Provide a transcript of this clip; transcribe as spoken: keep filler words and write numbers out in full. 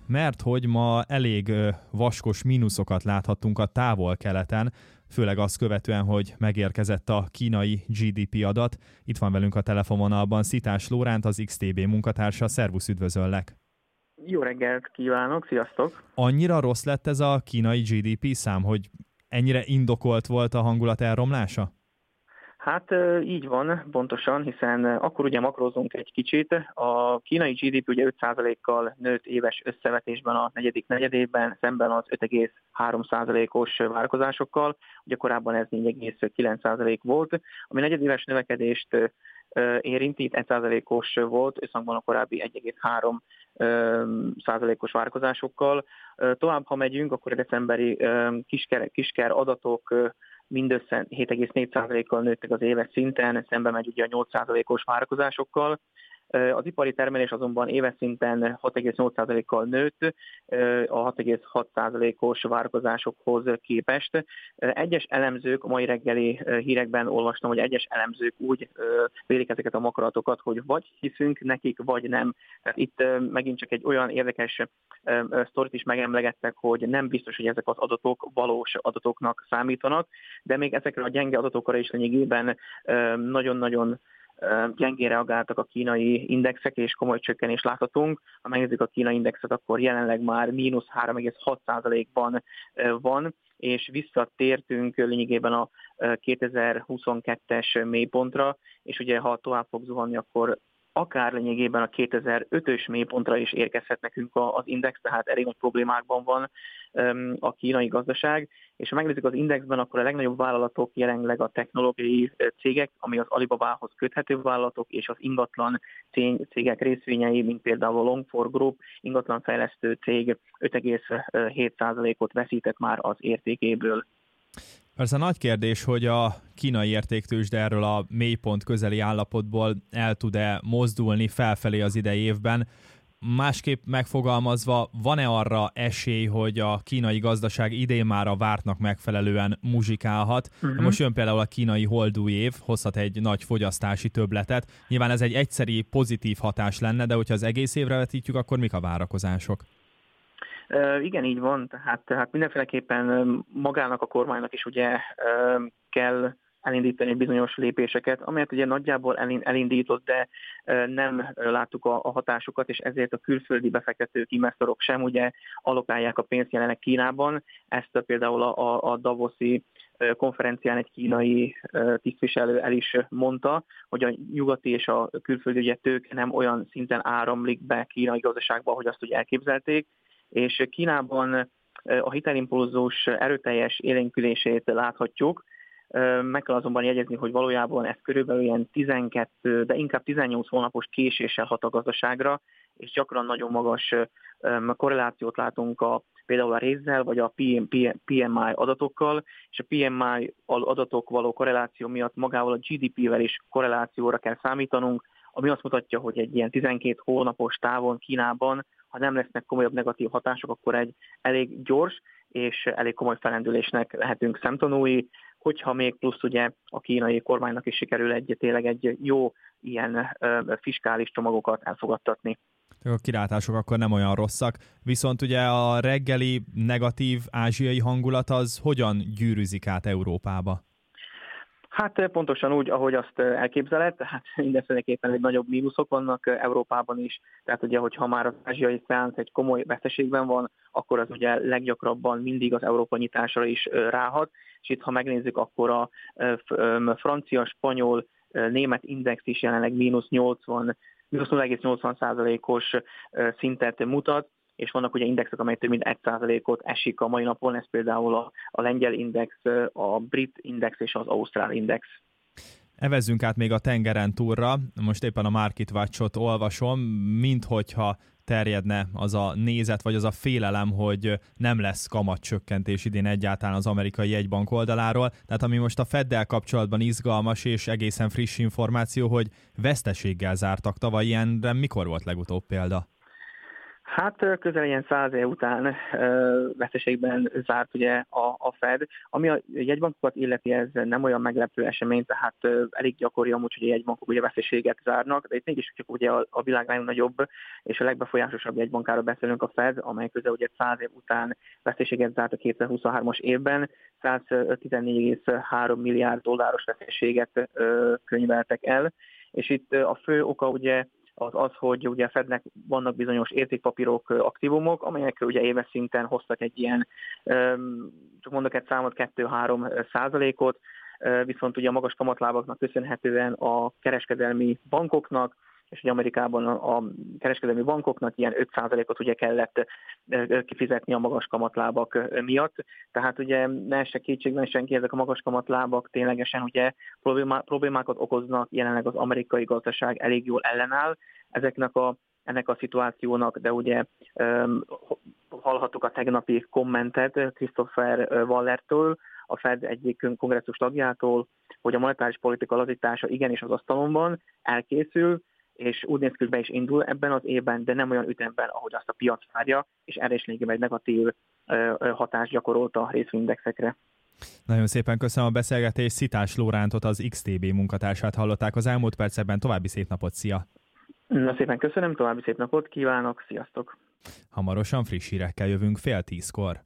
mert hogy ma elég vaskos mínuszokat láthattunk a távol-keleten, főleg azt követően, hogy megérkezett a kínai gé dé pé adat. Itt van velünk a telefonvonalban Szitás Lóránt, az iksz té bé munkatársa. Szervusz, üdvözöllek! Jó reggelt kívánok, sziasztok! Annyira rossz lett ez a kínai gé dé pé szám, hogy ennyire indokolt volt a hangulat elromlása? Hát így van, pontosan, hiszen akkor ugye makrózunk egy kicsit. A kínai gé dé pé ugye öt százalékkal nőtt éves összevetésben a negyedik negyedévben, szemben az öt egész három százalékos várakozásokkal. Ugye korábban ez négy egész kilenc százalék volt, ami negyedéves növekedést érinti, itt egy százalékos volt, összhangban a korábbi egy egész három százalékos várakozásokkal. Tovább, ha megyünk, akkor a decemberi kisker, kisker adatok mindössze hét egész négy százalékkal nőttek az éves szinten, szembe megy ugye a nyolc százalékos várakozásokkal. Az ipari termelés azonban éves szinten hat egész nyolc százalékkal nőtt a hat egész hat százalékos várakozásokhoz képest. Egyes elemzők, a mai reggeli hírekben olvastam, hogy egyes elemzők úgy vélik ezeket a makaratokat, hogy vagy hiszünk nekik, vagy nem. Tehát itt megint csak egy olyan érdekes sztorit is megemlegettek, hogy nem biztos, hogy ezek az adatok valós adatoknak számítanak, de még ezekre a gyenge adatokra is lényegében nagyon-nagyon gyengén reagáltak a kínai indexek, és komoly csökkenést láthatunk. Ha megnézzük a kínai indexet, akkor jelenleg már mínusz három egész hat százalékban van, és visszatértünk lényegében a kétezer-huszonkettes mélypontra, és ugye ha tovább fog zuhanni, akkor akár lényegében a kétezer-ötös mélypontra is érkezhet nekünk az index, tehát elég nagy problémákban van a kínai gazdaság. És ha megnézzük az indexben, akkor a legnagyobb vállalatok jelenleg a technológiai cégek, ami az Alibabához köthető vállalatok, és az ingatlan cégek részvényei, mint például a Long four Group, ingatlanfejlesztő cég öt egész hét százalékot veszített már az értékéből. Persze nagy kérdés, hogy a kínai értéktőzsde erről a mélypont közeli állapotból el tud-e mozdulni felfelé az idei évben. Másképp megfogalmazva, van-e arra esély, hogy a kínai gazdaság idén már a vártnak megfelelően muzsikálhat? Uh-huh. Most jön például a kínai holdúj év, hozhat egy nagy fogyasztási többletet. Nyilván ez egy egyszeri pozitív hatás lenne, de hogyha az egész évre vetítjük, akkor mik a várakozások? Uh, igen, így van. Tehát, tehát mindenféleképpen magának a kormánynak is ugye uh, kell elindítani bizonyos lépéseket, amelyet ugye nagyjából elindított, de nem láttuk a hatásokat, és ezért a külföldi befektetők, investorok sem ugye allokálják a pénzt jelenleg Kínában. Ezt például a, a Davoszi konferencián egy kínai tisztviselő el is mondta, hogy a nyugati és a külföldi ugye tőke nem olyan szinten áramlik be kínai gazdaságba, hogy azt ugye elképzelték, és Kínában a hitelimpulzus erőteljes élénkülését láthatjuk. Meg kell azonban jegyezni, hogy valójában ez körülbelül ilyen tizenkettő, de inkább tizennyolc hónapos késéssel hat a gazdaságra, és gyakran nagyon magas korrelációt látunk a, például a rézzel, vagy a pé em i adatokkal, és a pé em i adatok való korreláció miatt magával a gé dé pével is korrelációra kell számítanunk, ami azt mutatja, hogy egy ilyen tizenkét hónapos távon Kínában, ha nem lesznek komolyabb negatív hatások, akkor egy elég gyors és elég komoly felendülésnek lehetünk szemtanúi, hogyha még plusz ugye a kínai kormánynak is sikerül egy, tényleg egy jó ilyen ö, fiskális csomagokat elfogadtatni. A kilátások akkor nem olyan rosszak, viszont ugye a reggeli negatív ázsiai hangulat az hogyan gyűrűzik át Európába? Hát pontosan úgy, ahogy azt elképzeled, tehát mindenféleképpen egy nagyobb mínuszok vannak Európában is, tehát ugye, hogyha már az ázsiai szeánsz egy komoly veszteségben van, akkor az ugye leggyakrabban mindig az Európa nyitásra is ráhat, és itt ha megnézzük, akkor a francia, spanyol, német index is jelenleg mínusz nyolcvan, mínusz nulla egész nyolcvan százalékos szintet mutat, és vannak ugye indexek, amelyek több mint egy százalékot esik a mai napon, ez például a, a lengyel index, a brit index és az ausztrál index. Evezzünk át még a tengeren túlra, most éppen a Market Watch-ot olvasom, minthogyha terjedne az a nézet, vagy az a félelem, hogy nem lesz kamatcsökkentés idén egyáltalán az amerikai jegybank oldaláról. Tehát ami most a Feddel kapcsolatban izgalmas és egészen friss információ, hogy veszteséggel zártak tavaly, ilyenre mikor volt legutóbb példa? Hát közel ilyen száz év után veszteségben zárt ugye a, a Fed. Ami a jegybankokat illeti, ez nem olyan meglepő esemény, tehát elég gyakori amúgy, hogy a jegybankok ugye veszteséget zárnak, de itt mégis csak ugye a, a világ legnagyobb és a legbefolyásosabb jegybankáról beszélünk, a Fed, amely közel ugye száz év után veszteséget zárt a kétezer-huszonhármas évben, száztizennégy egész három milliárd dolláros veszteséget könyveltek el, és itt a fő oka ugye az az, hogy ugye a Fednek vannak bizonyos értékpapírok, aktívumok, amelyek ugye éves szinten hoztak egy ilyen, csak mondok egy számot, kettő-három százalékot, viszont ugye a magas kamatlábaknak köszönhetően a kereskedelmi bankoknak, és ugye Amerikában a kereskedelmi bankoknak ilyen öt százalékot ugye kellett kifizetni a magas kamatlábak miatt. Tehát ugye ne esse kétségben senki, ezek a magas kamatlábak ténylegesen ugye problémákat okoznak, jelenleg az amerikai gazdaság elég jól ellenáll ezeknek a, ennek a szituációnak, de ugye um, hallhattuk a tegnapi kommentet Christopher Wallertől, a Fed egyik kongresszus tagjától, hogy a monetáris politika lazítása igenis az asztalon van, elkészül, és úgy néz ki, hogy be is indul ebben az évben, de nem olyan ütemben, ahogy azt a piac várja, és erre is lényegében egy negatív hatást gyakorolt a részvényindexekre. Nagyon szépen köszönöm a beszélgetést, Szitás Lórántot, az iksz té bé munkatársát hallották az elmúlt percekben. További szép napot, szia! Na szépen köszönöm, további szép napot kívánok, sziasztok! Hamarosan friss hírekkel jövünk fél tízkor.